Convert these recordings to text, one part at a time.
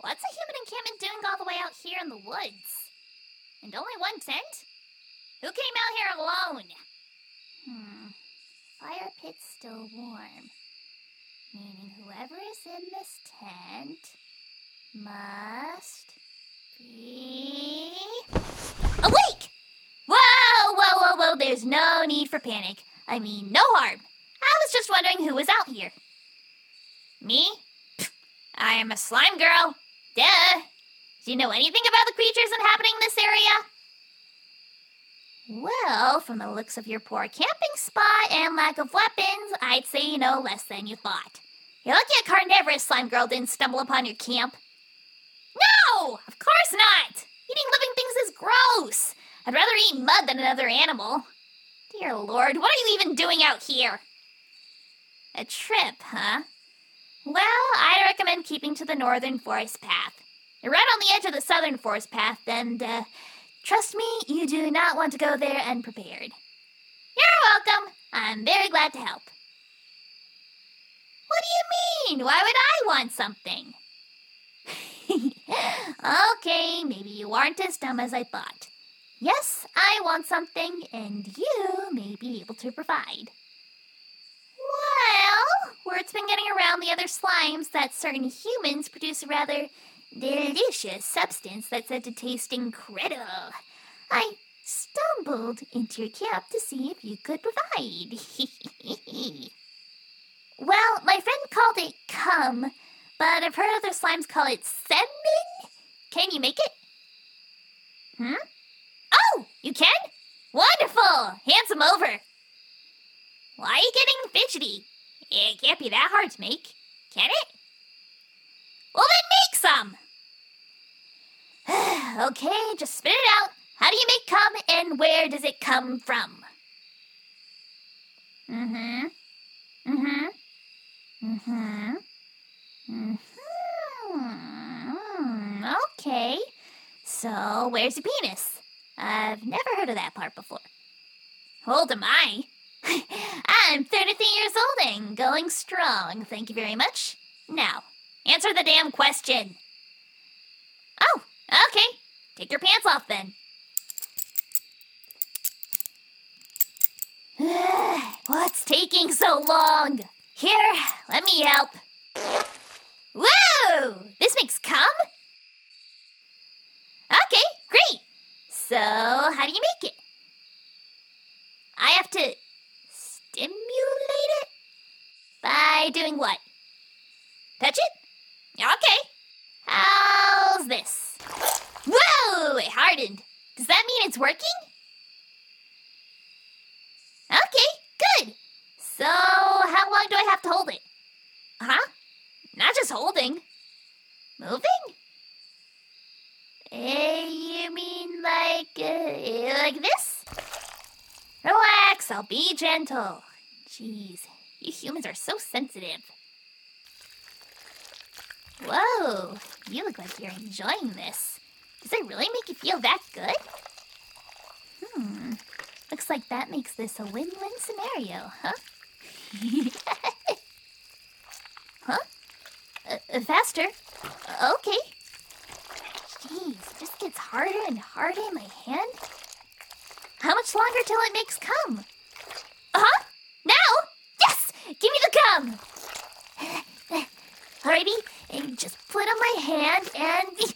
What's a human encampment doing all the way out here in the woods? And only one tent? Who came out here alone? Fire pit's still warm. Meaning whoever is in this tent must be awake! Whoa, there's no need for panic. I mean, no harm. I was just wondering who was out here. Me? I am a slime girl. Duh. Do you know anything about the creatures inhabiting this area? Well, from the looks of your poor camping spot and lack of weapons, I'd say you know less than you thought. You're lucky a carnivorous slime girl didn't stumble upon your camp. No! Of course not! Eating living things is gross! I'd rather eat mud than another animal. Dear Lord, what are you even doing out here? A trip, huh? Well, I'd recommend keeping to the northern forest path. You're right on the edge of the southern forest path, and, trust me, you do not want to go there unprepared. You're welcome. I'm very glad to help. What do you mean? Why would I want something? Okay, maybe you aren't as dumb as I thought. Yes, I want something, and you may be able to provide. Well, word's been getting around the other slimes that certain humans produce a rather delicious substance that's said to taste incredible. I stumbled into your camp to see if you could provide. Well, my friend called it cum, but I've heard other slimes call it semen. Can you make it? Oh, you can? Wonderful! Hand some over. Why are you getting fidgety? It can't be that hard to make, can it? Well, then make some! Okay, just spit it out. How do you make cum, and where does it come from? Okay, so where's your penis? I've never heard of that part before. Old am I? I'm 33 years old and going strong, thank you very much. Now, answer the damn question. Oh, okay. Take your pants off then. What's taking so long? Here, let me help. Whoa! This makes cum? Okay, great. So, how do you make it? I have to stimulate it? By doing what? Touch it? Okay. How's this? Whoa! It hardened. Does that mean it's working? Okay, good. So, how long do I have to hold it? Huh? Not just holding. Moving? You mean like this? Relax, I'll be gentle. Jeez, you humans are so sensitive. Whoa, you look like you're enjoying this. Does it really make you feel that good? Looks like that makes this a win-win scenario, huh? Huh? Faster? Okay. Jeez, it just gets harder and harder in my hand. How much longer till it makes cum? Huh? Now? Yes! Give me the cum! Alrighty, and just put on my hand and...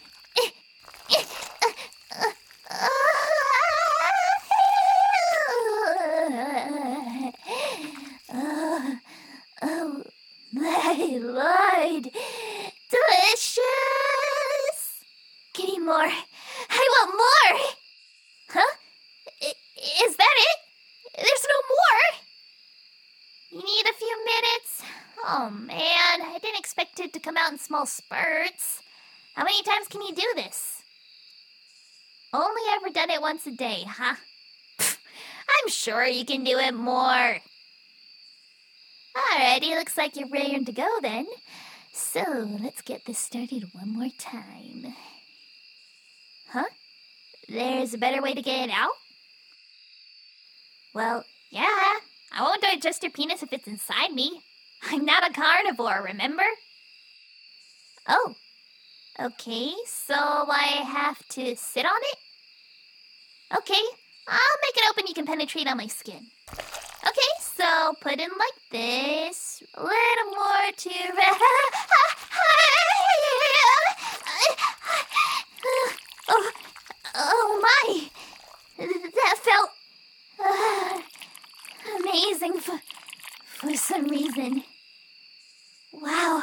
Oh, my Lord! Delicious! Give me more. I want more! Huh? Is that it? There's no more! You need a few minutes? Oh man, I didn't expect it to come out in small spurts. How many times can you do this? Only ever done it once a day, huh? I'm sure you can do it more. Alrighty, looks like you're ready to go then. So, let's get this started one more time. Huh? There's a better way to get it out? Well, yeah. I won't digest your penis if it's inside me. I'm not a carnivore, remember? Oh. Okay, so I have to sit on it? Okay, I'll make it open you can penetrate on my skin. Okay, so put in like this. A little more to... oh, oh my! That felt amazing for some reason. Wow,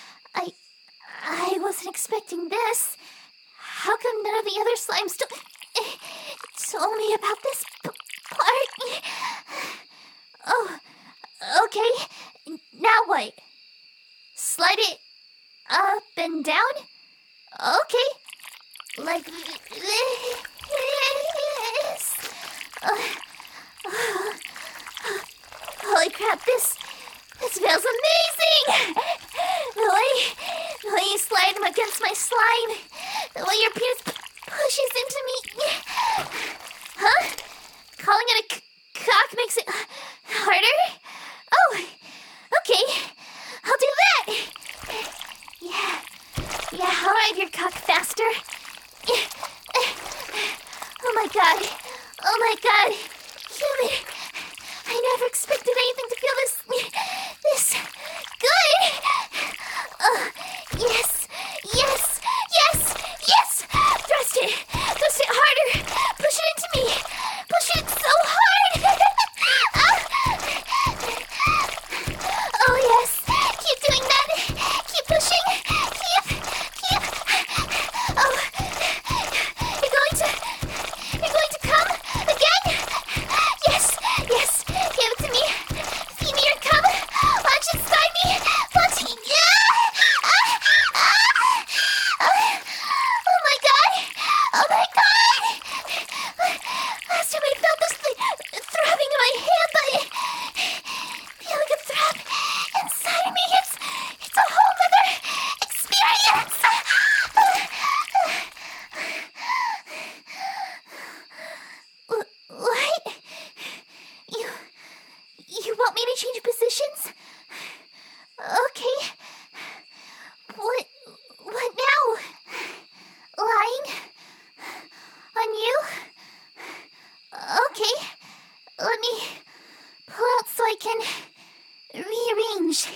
I wasn't expecting this. How come none of the other slimes told me about this part? Oh, okay. Now what? Slide it up and down? Okay. Like this. Holy crap, this feels amazing! The way you slide them against my slime, the way your penis pushes into me. Huh? Calling it a cock makes it harder? Oh, okay. I'll do that. Yeah, I'll ride your cock faster. Oh my god. Human. I never expected anything to feel this good. Yes. Thrust it harder. Push it into me. Push it so hard. Oh yes, keep doing that. Keep pushing. Keep. Oh, you're going to come again? Yes. Give it to me. Feed me your cum. Launch inside me. Launch. Oh my god. Last time I felt this throbbing in my hand, but feeling a throb inside of me, it's a whole other experience. What? You want me to change positions? Okay. What now? Lying on you? Okay. Let me pull out so I can rearrange.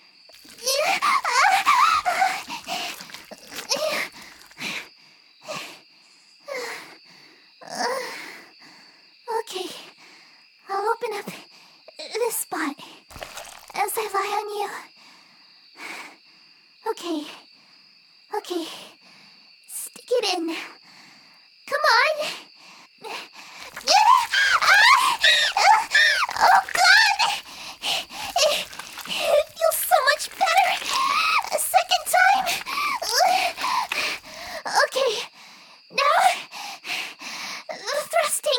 Okay. I'll open up this spot as I lie on you. Okay. Stick it in. Come on. Oh god! It feels so much better. A second time. Okay. Now, thrusting.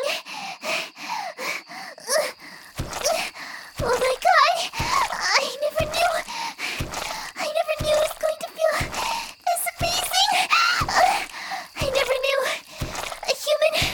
Oh my god! I never knew it was going to feel this amazing. I never knew a human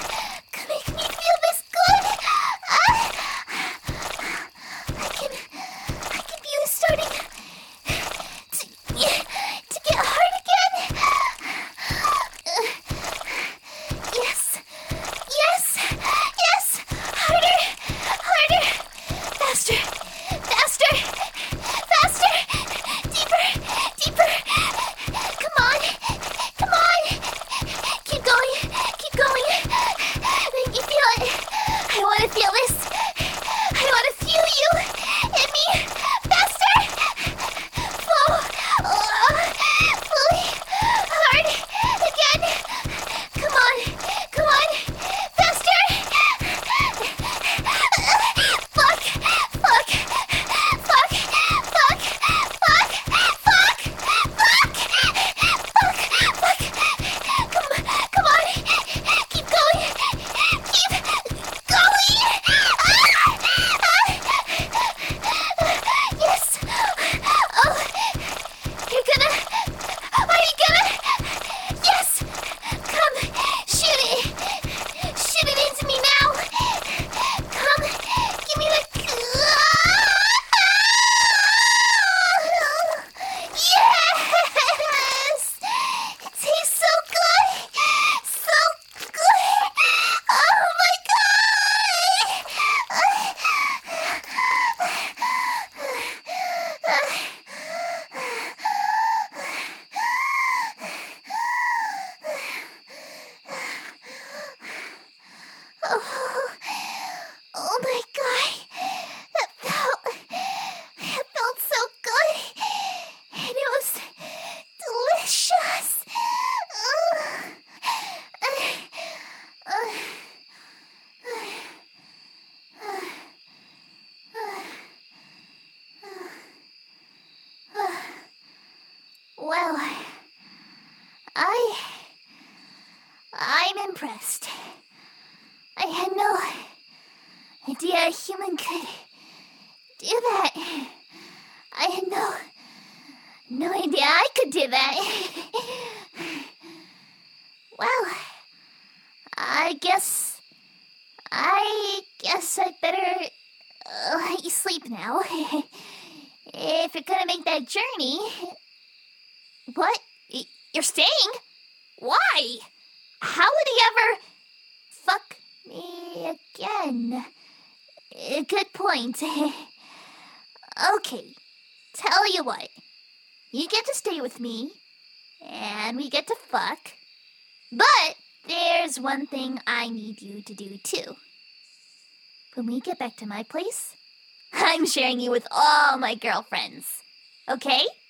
I'm impressed. I had no idea a human could do that. I had no idea I could do that. Well, I guess I'd better let you sleep now. If you're gonna make that journey. What? You're staying? Why? How would he ever fuck me again? Good point. Okay, tell you what. You get to stay with me, and we get to fuck. But there's one thing I need you to do too. When we get back to my place, I'm sharing you with all my girlfriends. Okay?